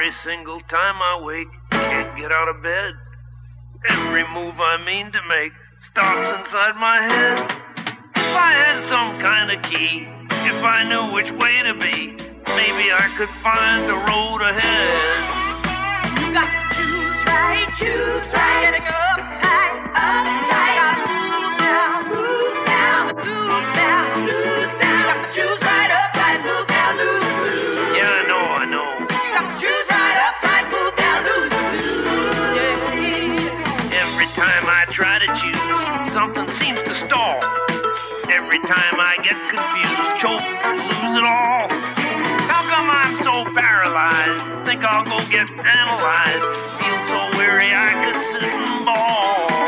Every single time I wake, can't get out of bed. Every move I mean to make stops inside my head. If I had some kind of key, if I knew which way to be, maybe I could find a road ahead. You got to choose right, getting uptight. Gotta move down, lose down. You got to choose right, uptight, move down, lose. Yeah, I know. You got to choose right, uptight, move down, lose. Yeah. Every time I try to choose, something seems to stall. Every time I get confused, choke, lose it all. How come I'm so paralyzed? Think I'll go get analyzed. Feel so weary I could sit and bawl.